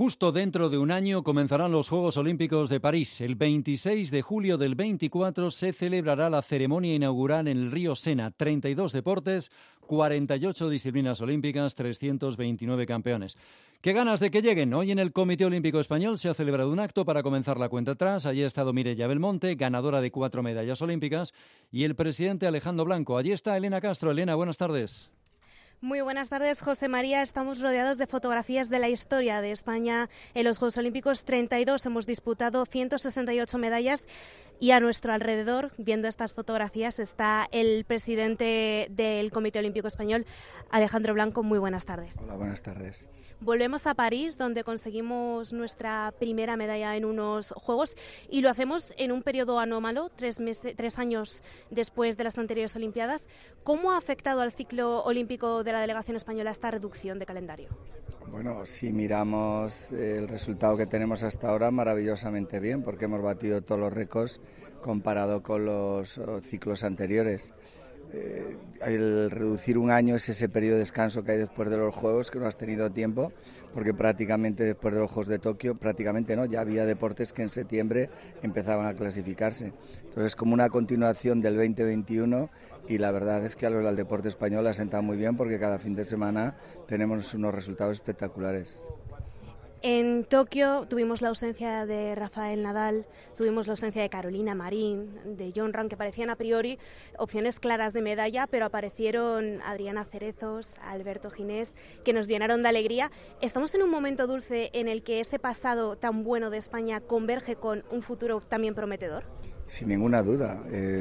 Justo dentro de un año comenzarán los Juegos Olímpicos de París. El 26 de julio del 24 se celebrará la ceremonia inaugural en el río Sena. 32 deportes, 48 disciplinas olímpicas, 329 campeones. ¡Qué ganas de que lleguen! Hoy en el Comité Olímpico Español se ha celebrado un acto para comenzar la cuenta atrás. Allí ha estado Mireia Belmonte, ganadora de 4 medallas olímpicas, y el presidente Alejandro Blanco. Allí está Elena Castro. Elena, buenas tardes. Muy buenas tardes, José María. Estamos rodeados de fotografías de la historia de España en los Juegos Olímpicos 32. Hemos disputado 168 medallas y a nuestro alrededor, viendo estas fotografías, está el presidente del Comité Olímpico Español, Alejandro Blanco. Muy buenas tardes. Hola, buenas tardes. Volvemos a París, donde conseguimos nuestra primera medalla en unos Juegos, y lo hacemos en un periodo anómalo, 3 años después de las anteriores Olimpiadas. ¿Cómo ha afectado al ciclo olímpico de la delegación española esta reducción de calendario? Bueno, si miramos el resultado que tenemos hasta ahora, maravillosamente bien, porque hemos batido todos los récords comparado con los ciclos anteriores. El reducir un año es ese periodo de descanso que hay después de los Juegos, que no has tenido tiempo, porque prácticamente después de los Juegos de Tokio, prácticamente no, ya había deportes que en septiembre empezaban a clasificarse. Entonces es como una continuación del 2021 y la verdad es que al deporte español ha sentado muy bien porque cada fin de semana tenemos unos resultados espectaculares. En Tokio tuvimos la ausencia de Rafael Nadal, tuvimos la ausencia de Carolina Marín, de John Ram, que parecían a priori opciones claras de medalla, pero aparecieron Adriana Cerezos, Alberto Ginés, que nos llenaron de alegría. ¿Estamos en un momento dulce en el que ese pasado tan bueno de España converge con un futuro también prometedor? Sin ninguna duda.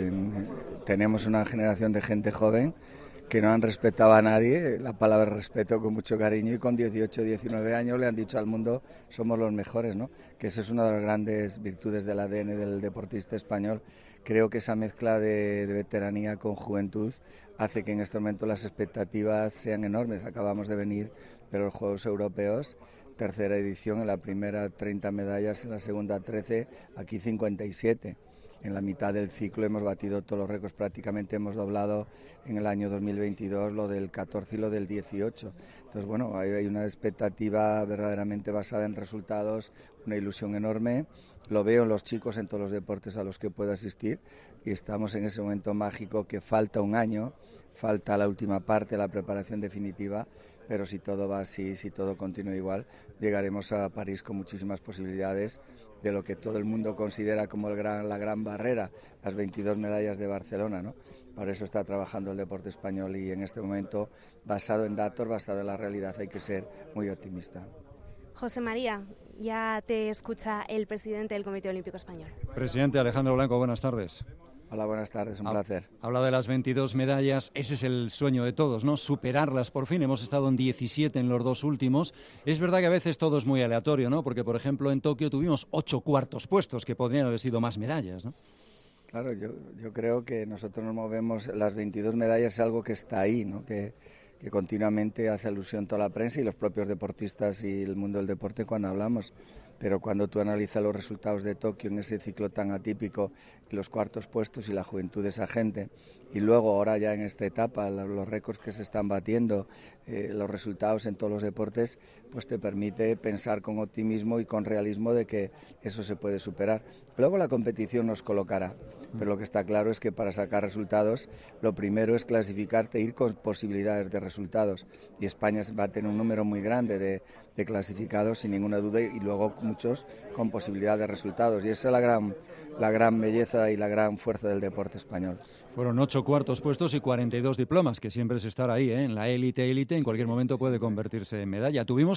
Tenemos una generación de gente joven que no han respetado a nadie, la palabra respeto con mucho cariño, y con 18, 19 años le han dicho al mundo somos los mejores, ¿no? Que esa es una de las grandes virtudes del ADN del deportista español. Creo que esa mezcla de veteranía con juventud hace que en este momento las expectativas sean enormes. Acabamos de venir de los Juegos Europeos, tercera edición, en la primera 30 medallas, en la segunda 13, aquí 57. En la mitad del ciclo hemos batido todos los récords, prácticamente hemos doblado en el año 2022 lo del 14 y lo del 18. Entonces, bueno, hay una expectativa verdaderamente basada en resultados, una ilusión enorme. Lo veo en los chicos en todos los deportes a los que puedo asistir y estamos en ese momento mágico que falta un año, falta la última parte, la preparación definitiva, pero si todo va así, si todo continúa igual, llegaremos a París con muchísimas posibilidades de lo que todo el mundo considera como la gran barrera, las 22 medallas de Barcelona, ¿no? Por eso está trabajando el deporte español y en este momento, basado en datos, basado en la realidad, hay que ser muy optimista. José María, ya te escucha el presidente del Comité Olímpico Español. Presidente Alejandro Blanco, buenas tardes. Hola, buenas tardes, un placer. Habla de las 22 medallas, ese es el sueño de todos, ¿no? Superarlas por fin, hemos estado en 17 en los dos últimos. Es verdad que a veces todo es muy aleatorio, ¿no? Porque, por ejemplo, en Tokio tuvimos 8 cuartos puestos, que podrían haber sido más medallas, ¿no? Claro, yo creo que nosotros nos movemos, las 22 medallas es algo que está ahí, ¿no? Que continuamente hace alusión toda la prensa y los propios deportistas y el mundo del deporte cuando hablamos. Pero cuando tú analizas los resultados de Tokio en ese ciclo tan atípico, los cuartos puestos y la juventud de esa gente, y luego ahora ya en esta etapa, los récords que se están batiendo, los resultados en todos los deportes, pues te permite pensar con optimismo y con realismo de que eso se puede superar. Luego la competición nos colocará, pero lo que está claro es que para sacar resultados, lo primero es clasificarte e ir con posibilidades de resultados, y España va a tener un número muy grande de clasificados sin ninguna duda, y luego muchos con posibilidad de resultados, y esa es la gran belleza y la gran fuerza del deporte español. Fueron 8 cuartos puestos y 42 diplomas, que siempre es estar ahí, ¿eh? En la élite, en cualquier momento puede convertirse en medalla. Tuvimos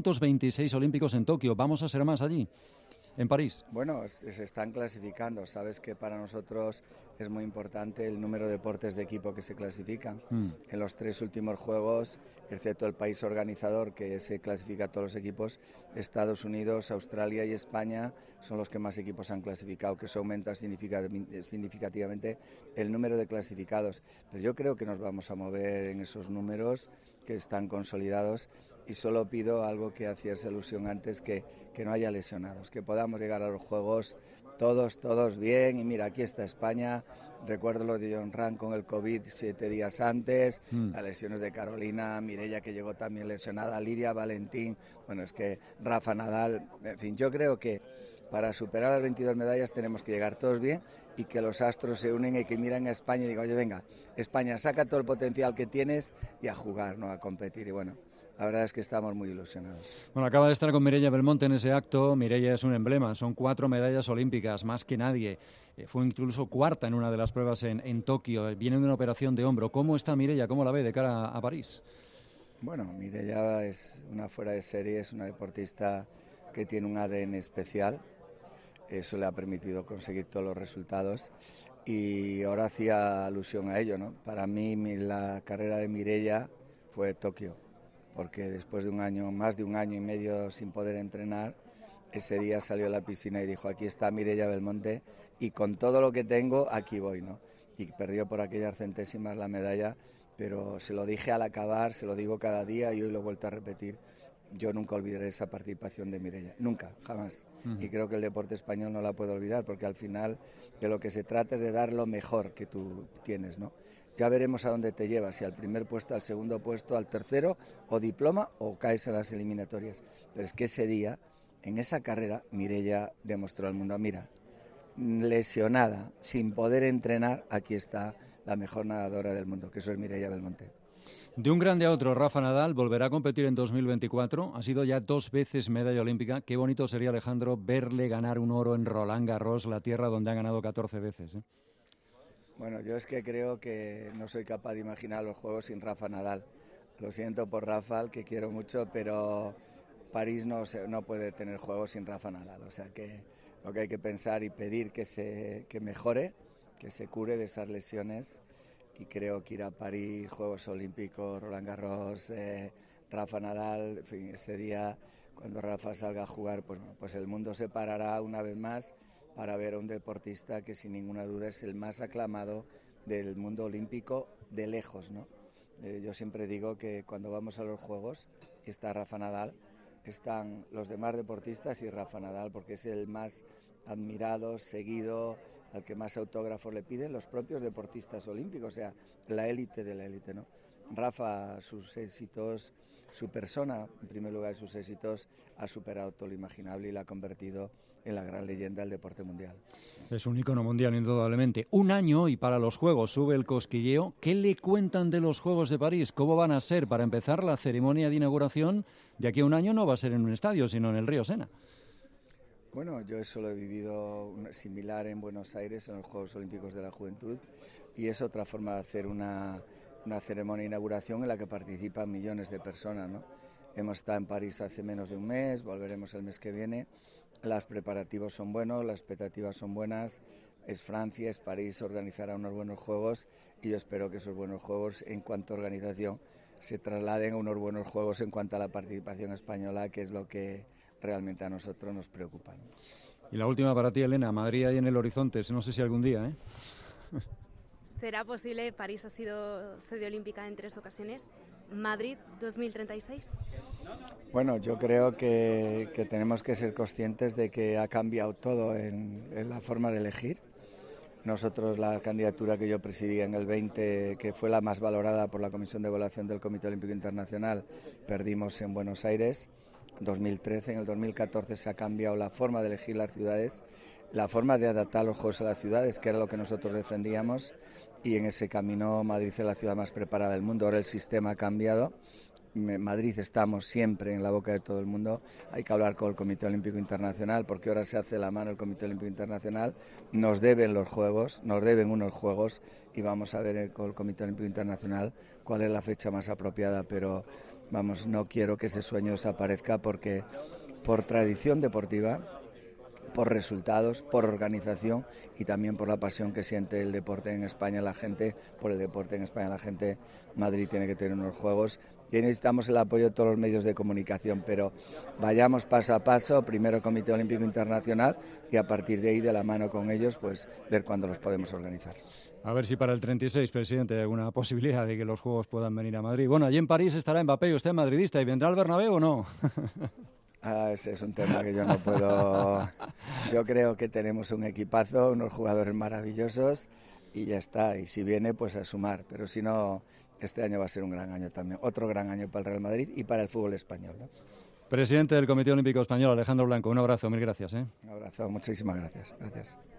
326 olímpicos en Tokio, ¿vamos a ser más allí, en París? Bueno, se están clasificando. Sabes que para nosotros es muy importante el número de deportes de equipo que se clasifican. En los 3 últimos Juegos, excepto el país organizador que se clasifica a todos los equipos, Estados Unidos, Australia y España son los que más equipos han clasificado, que eso aumenta significativamente el número de clasificados. Pero yo creo que nos vamos a mover en esos números que están consolidados. Y solo pido algo que hacías alusión antes, que no haya lesionados, que podamos llegar a los Juegos todos bien, y mira, aquí está España. Recuerdo lo de Jon Rahm con el COVID 7 días antes, las lesiones de Carolina, Mireia que llegó también lesionada, Lidia, Valentín, bueno, es que Rafa Nadal, en fin, yo creo que para superar las 22 medallas tenemos que llegar todos bien y que los astros se unen y que miran a España y digan, oye, venga, España, saca todo el potencial que tienes y a jugar, no a competir, y bueno, la verdad es que estamos muy ilusionados. Bueno, acaba de estar con Mireia Belmonte en ese acto. Mireia es un emblema, son 4 medallas olímpicas, más que nadie. Fue incluso cuarta en una de las pruebas en Tokio. Viene de una operación de hombro. ¿Cómo está Mireia? ¿Cómo la ve de cara a París? Bueno, Mireia es una fuera de serie, es una deportista que tiene un ADN especial. Eso le ha permitido conseguir todos los resultados. Y ahora hacía alusión a ello, ¿no? Para mí la carrera de Mireia fue Tokio, porque después de un año, más de un año y medio sin poder entrenar, ese día salió a la piscina y dijo, aquí está Mireia Belmonte y con todo lo que tengo, aquí voy, ¿no? Y perdió por aquellas centésimas la medalla, pero se lo dije al acabar, se lo digo cada día y hoy lo he vuelto a repetir. Yo nunca olvidaré esa participación de Mireia, nunca, jamás. Y creo que el deporte español no la puede olvidar, porque al final de lo que se trata es de dar lo mejor que tú tienes, ¿no? Ya veremos a dónde te llevas, si al primer puesto, al segundo puesto, al tercero, o diploma, o caes en las eliminatorias. Pero es que ese día, en esa carrera, Mireia demostró al mundo, mira, lesionada, sin poder entrenar, aquí está la mejor nadadora del mundo, que eso es Mireia Belmonte. De un grande a otro, Rafa Nadal volverá a competir en 2024. Ha sido ya 2 veces medalla olímpica. Qué bonito sería, Alejandro, verle ganar un oro en Roland Garros, la tierra donde ha ganado 14 veces, ¿eh? Bueno, yo es que creo que no soy capaz de imaginar los Juegos sin Rafa Nadal. Lo siento por Rafa, que quiero mucho, pero París no puede tener Juegos sin Rafa Nadal. O sea que lo que hay que pensar y pedir que mejore, que se cure de esas lesiones. Y creo que ir a París, Juegos Olímpicos, Roland Garros, Rafa Nadal, en fin, ese día cuando Rafa salga a jugar, pues el mundo se parará una vez más para ver a un deportista que sin ninguna duda es el más aclamado del mundo olímpico de lejos, ¿no? Yo siempre digo que cuando vamos a los Juegos y está Rafa Nadal, están los demás deportistas y Rafa Nadal, porque es el más admirado, seguido, al que más autógrafos le piden los propios deportistas olímpicos, o sea, la élite de la élite, ¿no? Rafa, sus éxitos, su persona, en primer lugar, sus éxitos, ha superado todo lo imaginable y la ha convertido en la gran leyenda del deporte mundial. Es un ícono mundial, indudablemente. Un año y para los Juegos sube el cosquilleo. ¿Qué le cuentan de los Juegos de París? ¿Cómo van a ser? Para empezar, la ceremonia de inauguración de aquí a un año no va a ser en un estadio, sino en el río Sena. Bueno, yo eso lo he vivido similar en Buenos Aires, en los Juegos Olímpicos de la Juventud, y es otra forma de hacer una ceremonia de inauguración en la que participan millones de personas, ¿no? Hemos estado en París hace menos de un mes, volveremos el mes que viene. Los preparativos son buenos, las expectativas son buenas. Es Francia, es París, organizará unos buenos juegos y yo espero que esos buenos juegos, en cuanto a organización, se trasladen a unos buenos juegos en cuanto a la participación española, que es lo que realmente a nosotros nos preocupa, ¿no? Y la última para ti, Elena, Madrid ahí en el horizonte, no sé si algún día, ¿eh? ¿Será posible? París ha sido sede olímpica en 3 ocasiones. ¿Madrid 2036? Bueno, yo creo que tenemos que ser conscientes de que ha cambiado todo en la forma de elegir. Nosotros, la candidatura que yo presidía en el 20, que fue la más valorada por la Comisión de Evaluación del Comité Olímpico Internacional, perdimos en Buenos Aires. En 2013, en el 2014 se ha cambiado la forma de elegir las ciudades, la forma de adaptar los Juegos a las ciudades, que era lo que nosotros defendíamos, y en ese camino Madrid es la ciudad más preparada del mundo. Ahora el sistema ha cambiado. En Madrid estamos siempre en la boca de todo el mundo. Hay que hablar con el Comité Olímpico Internacional, porque ahora se hace la mano el Comité Olímpico Internacional. Nos deben los Juegos, nos deben unos Juegos, y vamos a ver con el Comité Olímpico Internacional cuál es la fecha más apropiada, pero vamos, no quiero que ese sueño desaparezca, porque por tradición deportiva, por resultados, por organización y también por la pasión que siente el deporte en España la gente, por el deporte en España la gente, Madrid tiene que tener unos Juegos y necesitamos el apoyo de todos los medios de comunicación, pero vayamos paso a paso, primero Comité Olímpico Internacional y a partir de ahí, de la mano con ellos, pues ver cuándo los podemos organizar. A ver si para el 36, presidente, hay alguna posibilidad de que los Juegos puedan venir a Madrid. Bueno, allí en París estará Mbappé y usted madridista, ¿y vendrá al Bernabéu o no? Ese es un tema que yo no puedo. Yo creo que tenemos un equipazo, unos jugadores maravillosos y ya está. Y si viene, pues a sumar. Pero si no, este año va a ser un gran año también. Otro gran año para el Real Madrid y para el fútbol español, ¿no? Presidente del Comité Olímpico Español, Alejandro Blanco, un abrazo, mil gracias. Un abrazo, muchísimas gracias. Gracias.